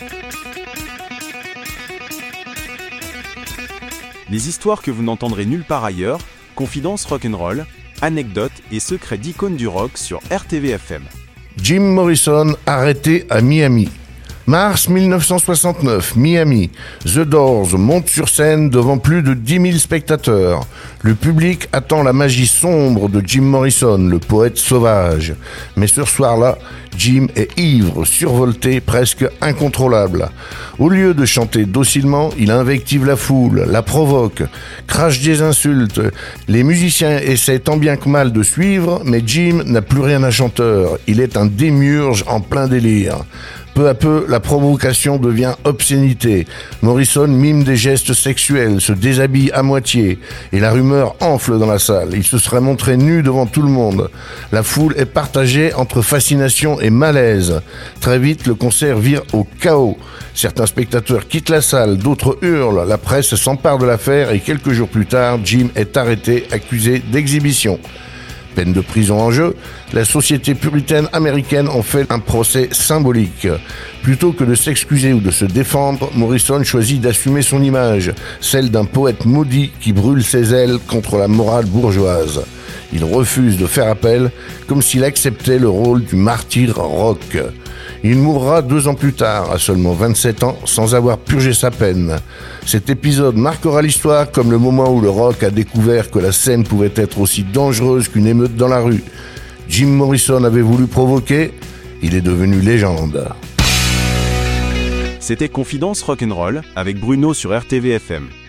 Les histoires que vous n'entendrez nulle part ailleurs, confidences rock'n'roll, anecdotes et secrets d'icônes du rock sur RTVFM. Jim Morrison arrêté à Miami. Mars 1969, Miami. The Doors monte sur scène devant plus de 10 000 spectateurs. Le public attend la magie sombre de Jim Morrison, le poète sauvage. Mais ce soir-là, Jim est ivre, survolté, presque incontrôlable. Au lieu de chanter docilement, il invective la foule, la provoque, crache des insultes. Les musiciens essaient tant bien que mal de suivre, mais Jim n'a plus rien à chanteur. Il est un démiurge en plein délire. Peu à peu, la provocation devient obscénité. Morrison mime des gestes sexuels, se déshabille à moitié, et la rumeur enfle dans la salle. Il se serait montré nu devant tout le monde. La foule est partagée entre fascination et malaise. Très vite, le concert vire au chaos. Certains spectateurs quittent la salle, d'autres hurlent. La presse s'empare de l'affaire et quelques jours plus tard, Jim est arrêté, accusé d'exhibition. Peine de prison en jeu, la société puritaine américaine en fait un procès symbolique. Plutôt que de s'excuser ou de se défendre, Morrison choisit d'assumer son image, celle d'un poète maudit qui brûle ses ailes contre la morale bourgeoise. Il refuse de faire appel, comme s'il acceptait le rôle du martyr rock. Il mourra 2 ans plus tard, à seulement 27 ans, sans avoir purgé sa peine. Cet épisode marquera l'histoire comme le moment où le rock a découvert que la scène pouvait être aussi dangereuse qu'une émeute dans la rue. Jim Morrison avait voulu provoquer, il est devenu légende. C'était Confidence Rock'n'Roll avec Bruno sur RTVFM.